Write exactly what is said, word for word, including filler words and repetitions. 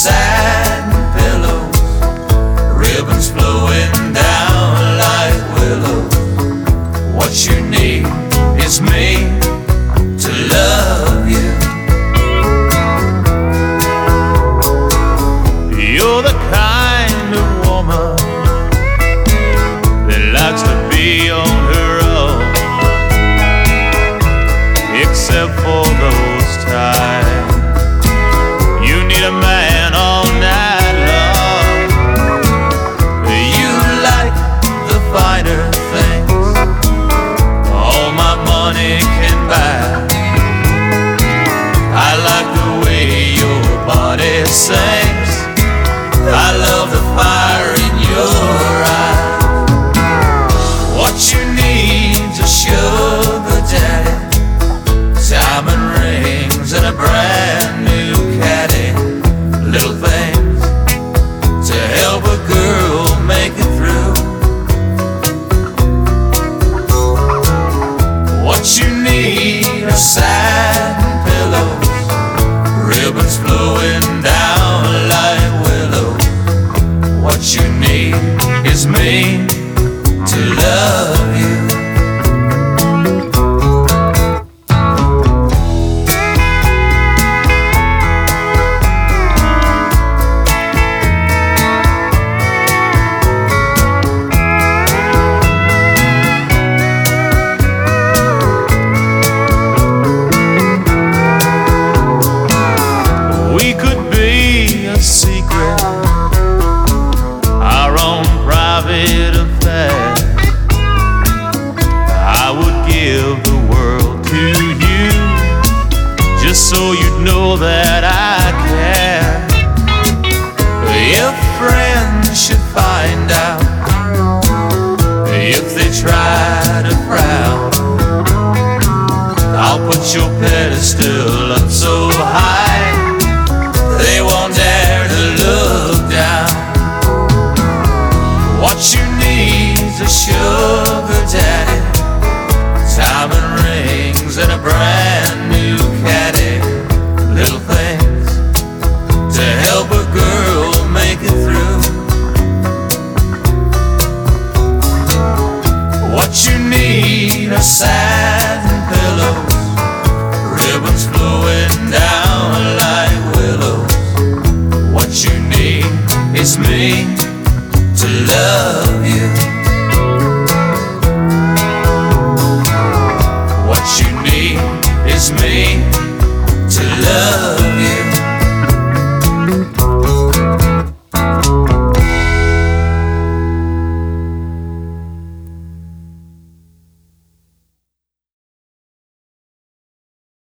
satin pillows, ribbons flowing down like willows. What you need is me to love you. You're the kind of woman that likes to be on her own, except for those times you need a man all night long. You like the finer things all my money can buy. I like the way your body sings.